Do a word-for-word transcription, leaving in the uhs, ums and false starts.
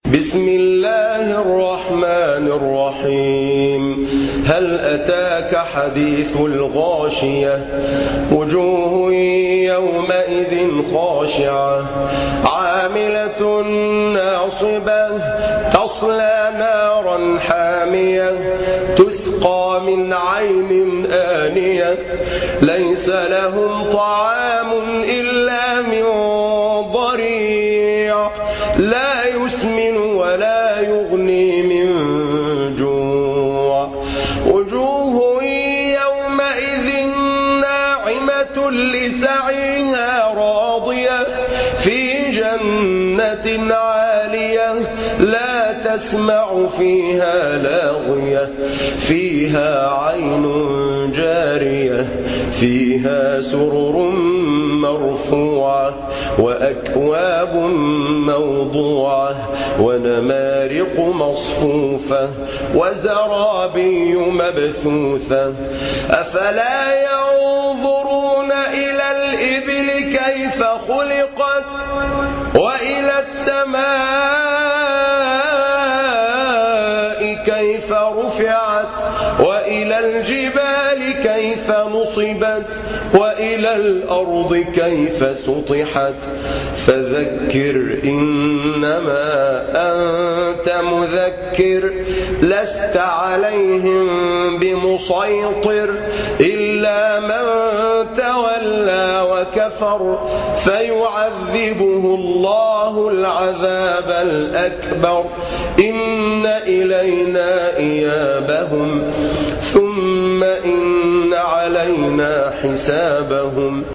بسم الله الرحمن الرحيم هل أتاك حديث الغاشية وجوه يومئذ خاشعة عاملة ناصبة تصلى نارا حامية تسقى من عين آنية ليس لهم طعام إلا من ضريع لا يسمن ولا يغني من جوع وجوه يومئذ ناعمة لسعيها راضية في جنة عالية لا تسمع فيها لاغية فيها عين جارية فيها سرر مرفوعة وأكواب موضوعة ونمارق مصفوفة وزرابي مبثوثة أفلا ينظرون إلى الإبل كيف خلقت وإلى السماء كيف رفعت وإلى الجبال كيف نصبت وإلى الأرض كيف سطحت فذكر إنما أنت مذكر لست عليهم بمسيطر إلا من تولى وكفر فيعذبه الله العذاب الأكبر إن إلينا إيابهم ثم إن علينا حسابهم